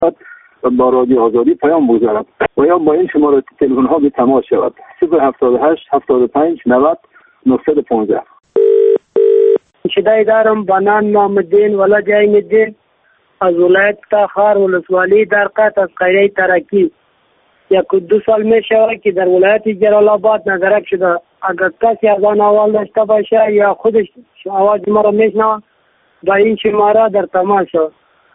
با رادیو آزادی پیام بگذارد و یا با این شماره تلفن ها به تماس شود 078 75 90 915. شدای دارم بنان محمدین ولا جاین الدین از ولایت تخار ولسوالی در قط از قریه ترکی. یک 2 سال می شود که در ولایت جلال آباد نظرک شده. اگر کسی از آن احوال داشته باشه یا خودش آواز ما را میشنوه با این شماره در تماس شود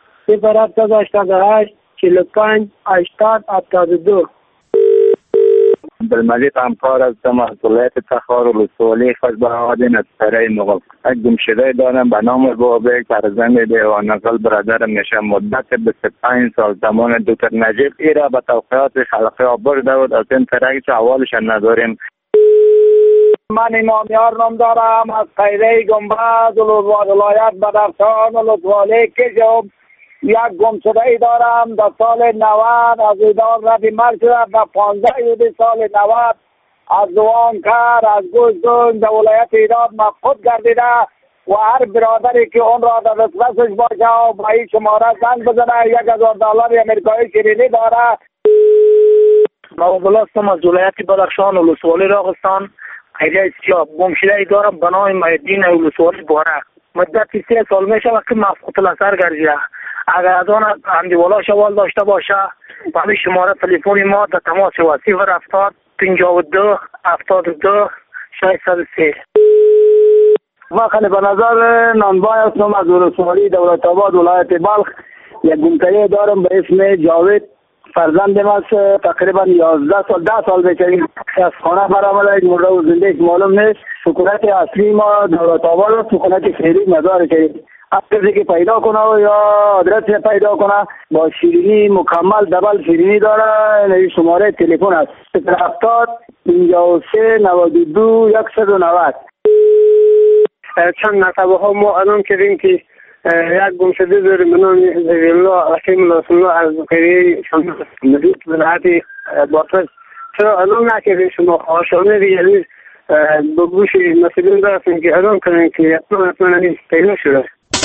078 45 80 72. عبدالمجید همکار هستم از ولایت تخار ولسوالی خوشبخت از سره مغل. یک گمشده دارم به نام بابک فرزند دیوان نقل برادرم میشه. مدت 25 سال زمان دکتر نجیب ایرا به توقیات خلقی آبر دارد از این طرح که اولش نداریم. من امامیار نام دارم از قیره گنبد ولایت بدخشان ولسوالی کشم. یک گمشده ای دارم در سال 90 از ایدان ردی مرد شدم در 15 سال 90 از دوانکر از گوشتون در ولایت ایران مفقود گردیده و هر برادری که اون را در دسترسش باشه و با این شماره زنگ بزنه $1000 امریکایی شیرینی داره. نوابلا هستم از ولایت بدخشان ولسوالی راغستان قریه سیاه. گمشده ای دارم به نام محیدین ولسوالی باره. مدت 3 سال میشه که مفقود الاثر گردیده. اگر از آن اندیوالا شوال داشته باشه با همین شماره تلفنی ما در تماس شود 070 52 72 603. ما خیلی به نظر نانبای هستم از ولسوالی دولت آباد ولایت بلخ. یک گمشده دارم به اسم جاوید فرزندم است. تقریبا 10 سال بچه از خانه برآمده. یک مرده و زنده معلوم نیست. سکونت اصلی ما دولت آباد است. سکونت خیلی مزار کرد کسی که پیدا کنه یا آدرس پیدا کنه با شیرینی مکمل دبل شیرینی داره. این شماره تلفن است 070 53 92 190. چند مرتبه ها ما الان کردیم که یک گمشده داریم به نام الله حکیم الله از قریه مدید ولایت باطل. چرا الان نکردیم شما خواهشانه دیگه به گوش مسئولین دارستیم که الان کنیم که حتما پیدا شده.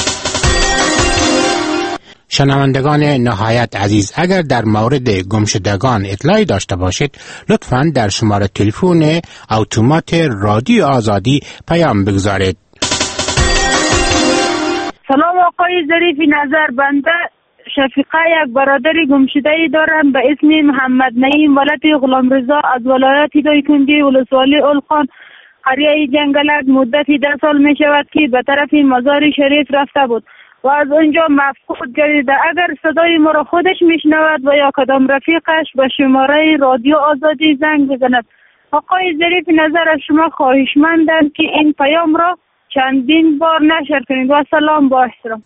شنوندگان نهایت عزیز، اگر در مورد گمشدگان اطلاعی داشته باشید لطفاً در شماره تلفن اتومات رادیو آزادی پیام بگذارید. سلام آقای ظریفی نظر، بنده شفیقه یک برادری گمشده‌ای دارم به اسم محمد نعیم ولد غلامرضا از ولایت دایکنډي ولسوالی اولخان قریه جنگلک. مدتی 10 سال می شود که به طرف مزار شریف رفته بود و از اونجا مفقود گردیده. اگر صدای ما را خودش میشنود و یا کدام رفیقش به شماره رادیو آزادی زنگ بزند. آقای ظریف نظر از شما خواهشمندم که این پیام را چندین بار نشر کنید و سلام با احترام.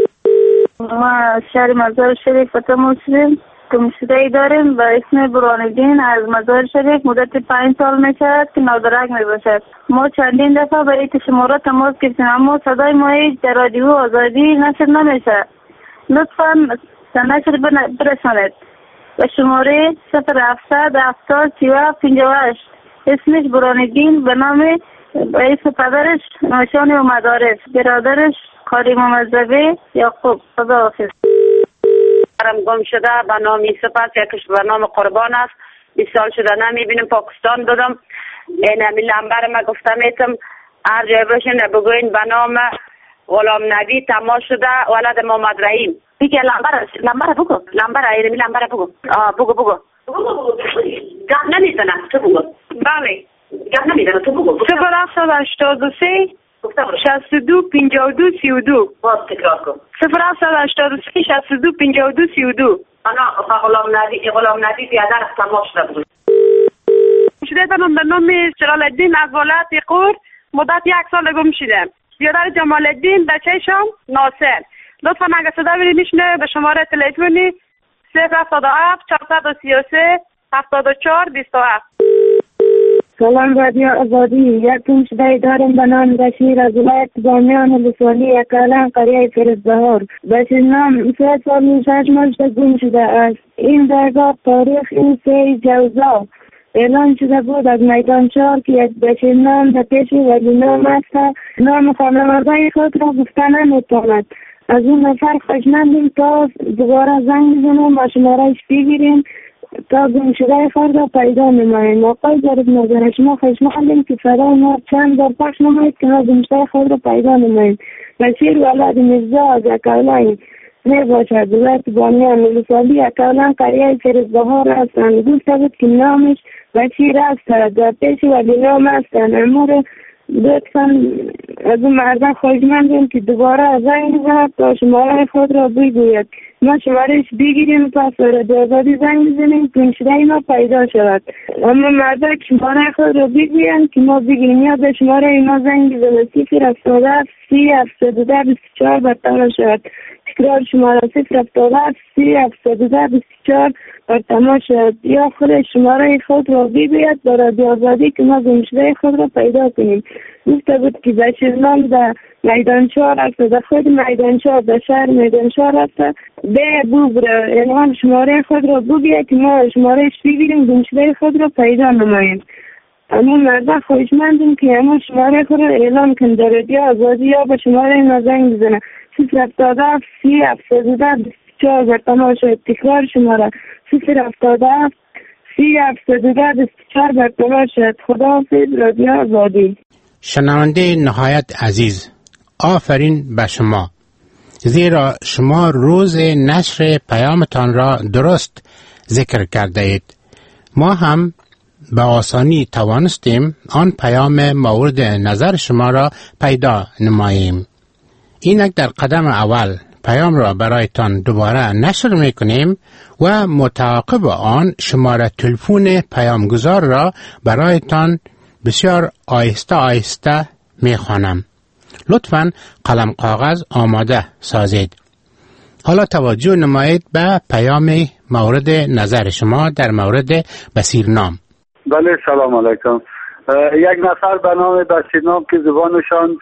ما از شهر مزار شریف تماشیم گمشده‌ای داریم به اسم برهان‌الدین از مزار شریف. مدت 5 سال میشود که نادرک میباشد. ما چندین دفعه به این شماره تماس گرفتیم اما صدای ما در رادیو آزادی نشر نمیشه. لطفا نشر برسانید به شماره 0700 70 37 58. اسمش برهان‌الدین به نام رئیس پدرش نشانی و مدارس، برادرش کاری ممزبه یعقوب. خداحافظ. گم شده به نام سپس یکش به نام قربان است. 20 سال شده نمیبینم. پاکستان بودم. این همی لمبر ما گفتم ایتم هر جای باشین بگوین به نام غلام نبی تماس شده ولد محمد رحیم. دیگه لمبر بگو. لمبر اینمی لمبر بگو. بگو. گفت نمیزنم تو بگو. بله گفت نمیزنم تو بگو. 0783 62 52 32. باز تکرار کن. 0783 62 52 32. انا غلام نبی بیادر تماس شده بود. شده دارم به نام جلال الدین از ولایت قور. مدت 1 سال گم شدم. بیادر جمال الدین بچه‌شم ناصر. لطفا اگه صدا میشنوه به شماره تلفنی 077 433 74 27. سلام رادیو آزادی. یک گمشده دارم به نام بشیر از ولایت بامیان ولسوالی اکالان قریه فیروزبهار. بشیر نام 3 سال و 6 ماه گم شده است. این درگاه تاریخ این 3 جوزا اعلان شده بود از میدان 4 که یک بشیر نام در پیش ولی نام است. نام خانواده خود را گفته نمیتواند. از اون نفر خوشمندیم تا دوباره زنگ بزنیم و شمارهش بگیریم تا گمشده خود را پیدا نماییم. آقای ظریف نظر شما خوشمندیم که صدای ما چند بار پخش نمایید که ما گمشده خود را پیدا نماییم. بشیر ولد میرزا از اکولان می باشد. ولایت بانیان ولسوالی اکولان قریه فیروزبهار هستند. گفته بود که نامش بشیر است. در پیش ولی نام هستند. امور لطفا از اون مردم خوشمندیم که دوباره زنگ بزند تا شماره خود را بگوید. ما شمارهش بگیریم پس رادیو آزادی زنگ بزنیم گمشده ما پیدا شود. اما مردم شماره خود را بگویند که ما بگیریم یا به شماره ما زنگ بزنید 077 372 24 برطرف شود. تکرار شماره 077 372 24 برطرف شود یا خود شماره خود را بگوید با رادیو آزادی که ما گمشده خود را پیدا کنیم. گفته بود که بشیرنام در میدانچهار است، در خود میدانچهار در شهر میدانچهار است. به بوبر اعلان شماره خود را بگوید که ما شمارهش بگیریم گمشده خود را پیدا نماییم. اما مردم خوشمندیم که همون شماره خود را اعلام کن در رادیو آزادی یا به شماره ما زنگ بزنه 077 372 24 برطرف شد. تکرار شماره 077 372 24 برطرف شد. خداحافظ رادیو آزادی. شنونده نهایت عزیز، آفرین به شما، زیرا شما روز نشر پیامتان را درست ذکر کرده اید. ما هم به آسانی توانستیم آن پیام مورد نظر شما را پیدا نماییم. اینک در قدم اول پیام را برایتان دوباره نشر میکنیم و متعاقب آن شماره تلفن پیامگزار را برایتان بسیار آهسته آهسته میخوانم. لطفاً قلم کاغذ آماده سازید. حالا توجه نمایید به پیام مورد نظر شما در مورد بصیرنام. بله سلام علیکم. یک نفر به نام بصیرنام که زبانشان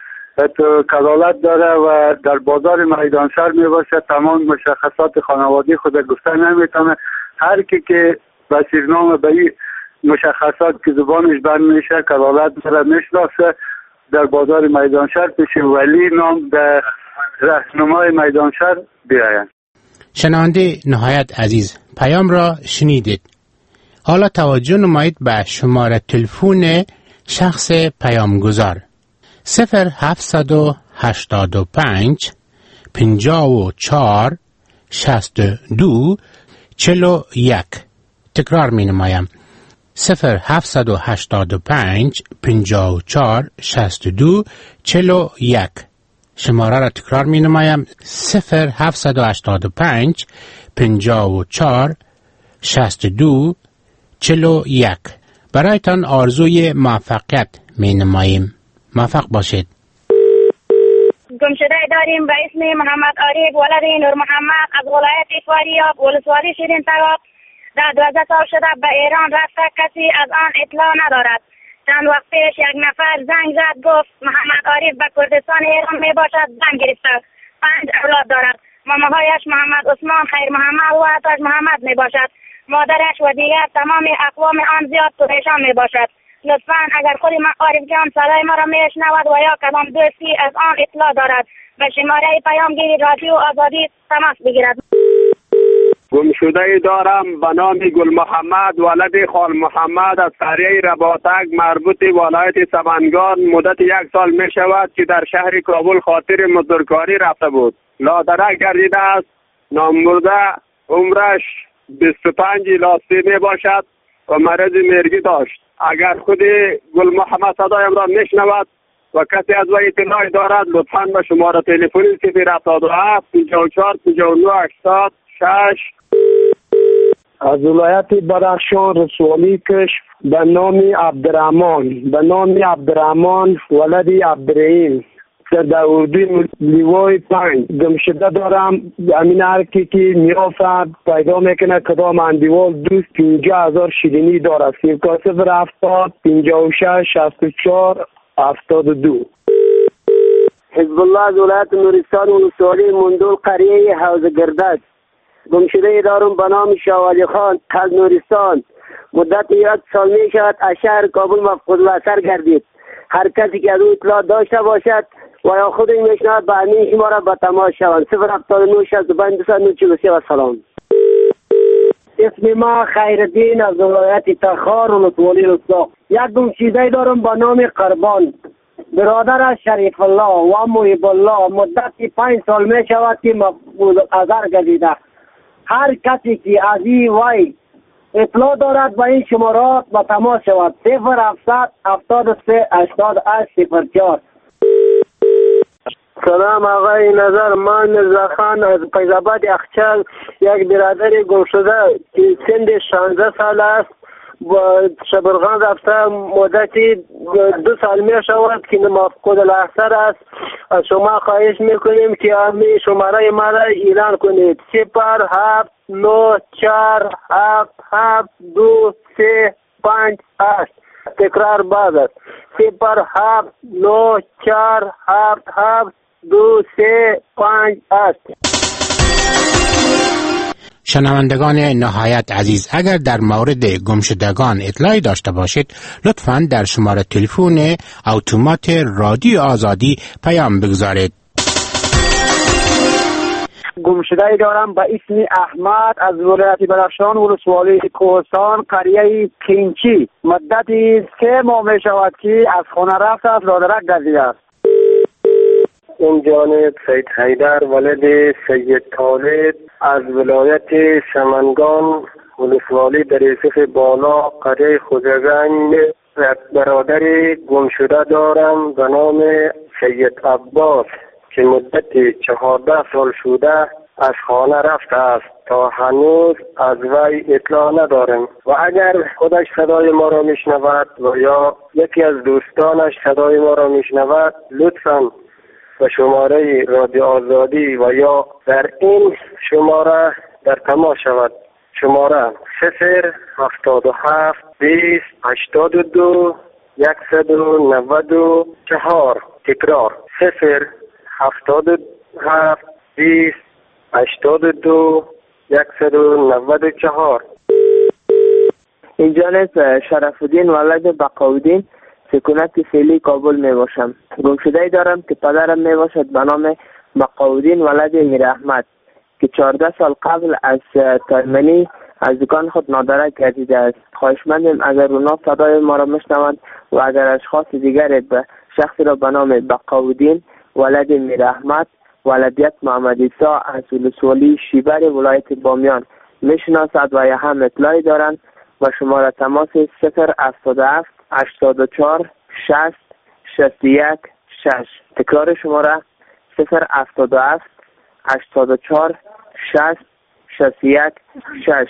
کلالت داره و در بازار میدانشهر می باشه، تمام مشخصات خانوادی خود گفته نمیتونه. هر کی که بصیرنام به این مشخصات که زبانش بند میشه کلالت داره میشناسه، در بازار میدانشهر پیش ولی نام در رهنمای میدانشهر بیاین. شنونده نهایت عزیز، پیام را شنیدید. حالا توجه نمایید به شماره تلفن شخص پیامگزار 0785 54 62 41. تکرار می نمایم 0785 54 62 41. شماره را تکرار می نمایم 0785 54 62 41. برایتان آرزوی موفقیت می نماییم. موفق باشید. گمشده داریم به اسم محمد عارف ولد نور محمد از ولایت فاریاب ولسوالی شیرین تگاب. در 12 سال شده به ایران رفته، کسی از آن اطلاع ندارد. چند وقت پیش یک نفر زنگ زد گفت محمد عارف به کردستان ایران می باشد، زن گرفته، 5 اولاد دارد. مامهایش محمد عثمان، خیر محمد و عطاش محمد می باشد. مادرش و دیگر تمام اقوام آن زیاد پریشان می باشد. لطفاً اگر خود عارف جان صدای ما را میشنود و یا کدام دوستی از آن اطلاع دارد به شماره پیامگیری رادیو آزادی تماس بگیرد. گمشده دارم به نام گل محمد ولد خال محمد از قریه رباطک مربوط ولایت سمنگان. مدت 1 سال می شود که در شهر کابل خاطر مزدورکاری رفته بود. لادرک گردیده است. نامبرده عمرش 25 الی 30 می باشد و مرض مرگی داشت. اگر خود گل محمد صدایم را میشنود و کسی از وی اطلاعی دارد لطفاً به شماره تلفنی 077 54 59 86. از ولایت بدخشان رسوالی کش به نام عبدالرحمن ولد عبدالرحیم در اردوی لیوای 5 گمشده دارم. امین هرکی که میافت پیدا میکنه کدام اندیوال دوست 50,000 شیرینی دارد. 070 56 64 72. حزب الله از ولایت نورستان ولسوالی مندول قریه حوض گردک گمشده دارم به نام شاولی خان از نورستان. مدت 1 سال می شود از شهر کابل مفقود الاثر گردید. هر کسی که از او اطلاع داشته باشد و یا خود این میشنوند بعدی شما را به تماس شوند. 079 65 243 و سلام. اسم ما خیرالدین از ولایت تخار ولسوالی رسا. یک گمشده دارم به نام قربان. برادر شریف الله و محب الله مدتی 5 سال می شود که مفقود نظر گردیده. هر کسی که از این وی اطلاع دارد به این شمارات به تماس شود. 0700 73 88 04. سلام آقای نظر، من مرزاخان از فیض‌آباد اخچال، یک برادر گم شده که سن 16 سال است و شبرغان رفته مدتی 2 سال می شود که مفقود الاثر است. از شما خواهش میکنیم که همین شماره ما را اعلان کنید. 0794772358. تکرار باز است. 0794772358. شنوندگان نهایت عزیز، اگر در مورد گمشدگان اطلاعی داشته باشید لطفاً در شماره تلفن اتومات رادیو آزادی پیام بگذارید. گمشده دارم به اسم احمد از ولایت بدخشان ولسوالی کوهستان قریه کینچی. مدتی 3 ماه می شود که از خانه رفته است، رادرک گردیده است. این جانب سید حیدر ولد سید طالب از ولایت سمنگان ولسوالی در یوسف بالا قریه خوزگنج. برادر گمشده دارم به نام سید عباس که مدت 14 سال شده از خانه رفته است. تا هنوز از وی اطلاع ندارم و اگر خودش صدای ما را میشنود و یا یکی از دوستانش صدای ما را میشنود لطفاً به شماره رادیو آزادی و یا در این شماره در تماس شود. شماره 077 20 82 194. تکرار 077 20 82 194. اینجا شرف الدین ولد بقاودین سکونت فعلی کابل می باشم. گمشده دارم که پدرم می باشد به نام بقاودین ولد میر احمد که 14 سال قبل از ترمنی از دکان خود نادرک گردیده است. خواهشمندیم اگر اونا صدای ما را میشنوند و اگر اشخاص دیگر به شخصی را به نام بقاودین ولد میر احمد ولدیت محمد عیسی از ولسوالی شیبر ولایت بامیان میشناسد و یا هم اطلاعی دارند و شماره تماس 077 84 60 61 6. تکرار شماره 077 84 60 61 6.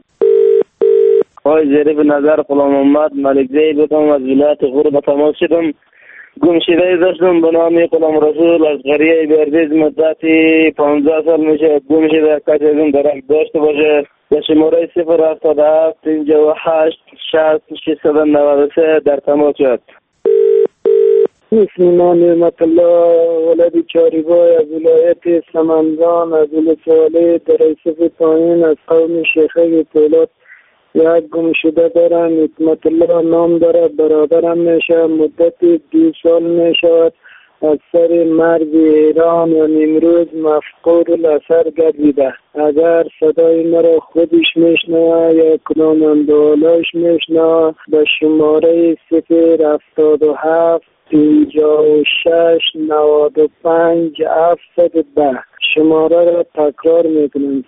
آقای ظریف نظر غلام محمد ملک زید بودم از ولایت غور تماس شدم. گمشده داشتم به نام غلام رسول از قریه بردیز مدتی 15 سال میشه. گمشده کسی از این درک داشته باشه به شماره 077 58 60 693 در تماس شد. اسم من نعمت الله ولد چاریبای از ولایت سمنگان از ولسوالی در یوسف پایین از قوم شیخه طولات. یک گمشده دارم حکمت الله نام داره. برادرم میشه مدت 2 سال میشود از سر مرز ایران و امروز مفقود الاثر گردیده. اگر صدای مرا خودش میشنوه یا کدام اندالاش میشنوه به شماره 077 56 95 710. شماره را تکرار میکنم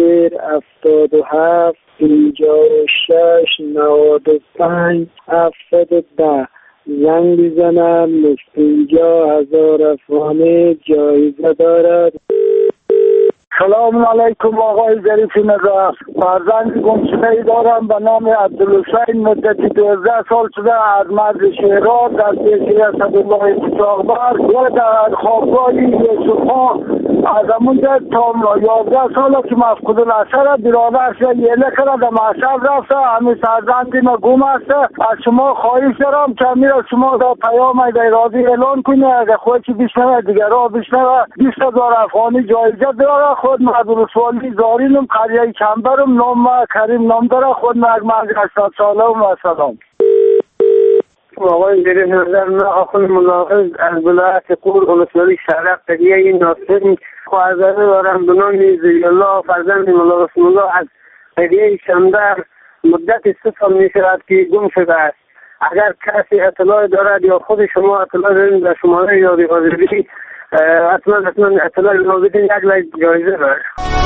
077 56 95 710. زنگ بزنم. 50,000 افغانی جایزه دارد. سلام علیکم آقای ظریف نظر. فرزند گمشده دارم به نام عبدالحسین مدتی 12 سال شده از مرز شیراز در پیشی اسدالله چاغبر و در خوابگاه یوسف‌ها از همونجا تا 11 سال که مفقود الاثر. برادرش یله کرده در محشر رفته. همین فرزندی ما گم است. از شما خواهش دارم که همین شما در پیام در راضی اعلان کنید. اگر خودی بشنوه دیگر را بشنوه 20,000 افغانی جایزه داره. خود ولسوالی زارینم قریه کمبرم نام کریم نام داره. خود مرگ 80 ساله و سلام. علیکم آقای زیر نظر. من آخوند ملاحظ از ولایت قور ولسوالی شرق قریه این ناصر خواهزاده دارم به نام زیالله فرزند مولا رسول الله از قریه شمدر. مدت 3 سال می شود که گم شده است. اگر کسی اطلاع دارد یا خود شما اطلاع دارید در شماره یاری حاضری حتما اطلاع ما بدین. یک لایک جایزه دارد.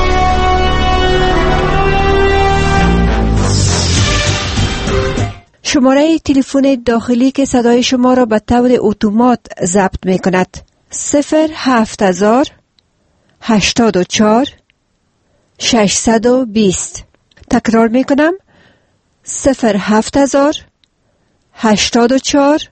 شماره تلفن داخلی که صدای شما را به طور اتومات ضبط می کند 07000 84 620. تکرار می کنم 07000 84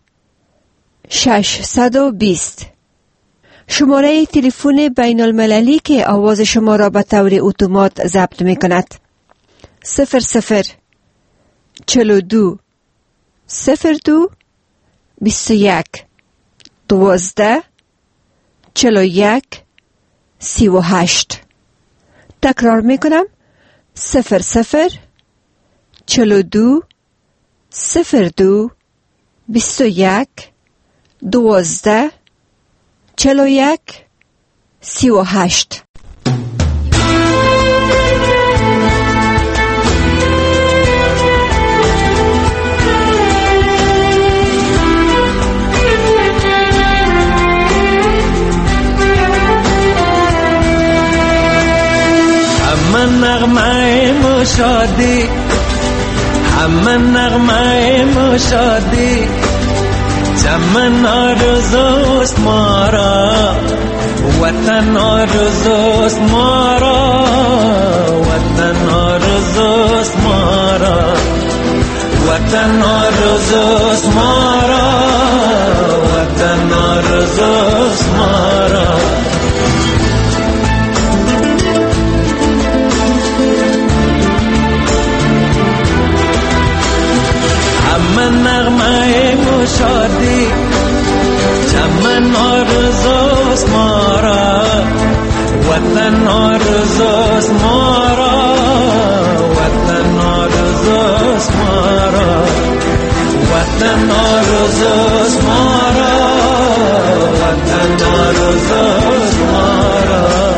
620. شماره تلفن بین المللی که آواز شما را به طور اتومات ضبط می کند 00 42 02 21 12 41 38. تکرار می کنم 00 42 02 21 12 41 38. نغمه مشادی همه نغمه مشادی چمن آرزوست ما را وطن آرزوست ما را وطن آرزوست ما را وطن آرزوست ما را وطن آرزوست ما را من نغمه مشادی چمن آرزوست ما را وطن آرزوست ما را وطن آرزوست ما را وطن آرزوست ما را وطن آرزوست ما را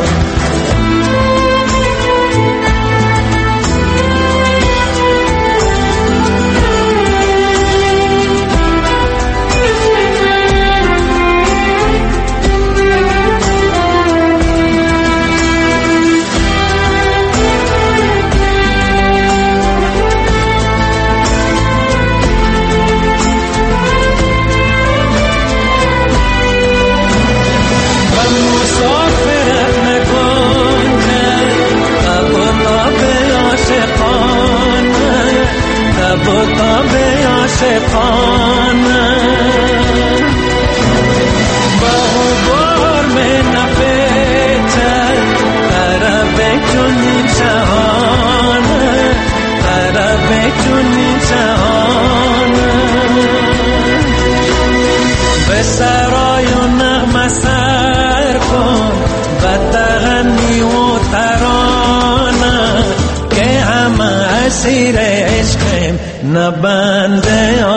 نبند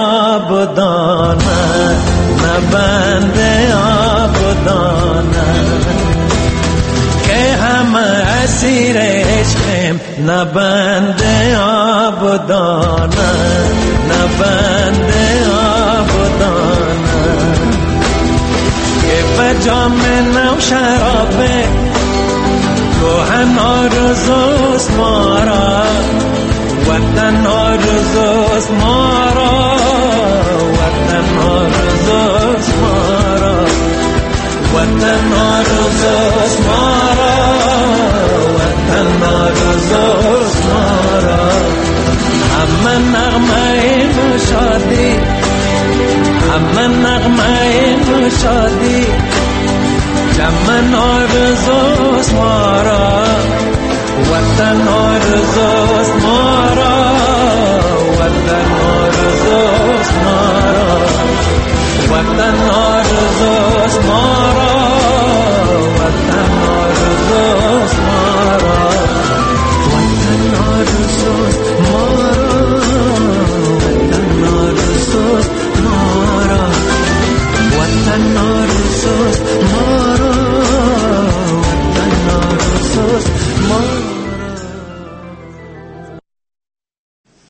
آبدانه نبند آبدانه که همه اسیر عشقیم نبند آبدانه نبند آبدانه که بجام نو شرابه روحن آرزوست ما را وطن آرزوست ما را وطن آرزوست ما را وطن آرزوست ما را وطن آرزوست ما را همه نغمه مشادی همه نغمه مشادی چمن آرزوست ما را وطن آرزوست ما را وطن آرزوست ما را وطن آرزوست ما را وطن آرزوست ما را وطن آرزوست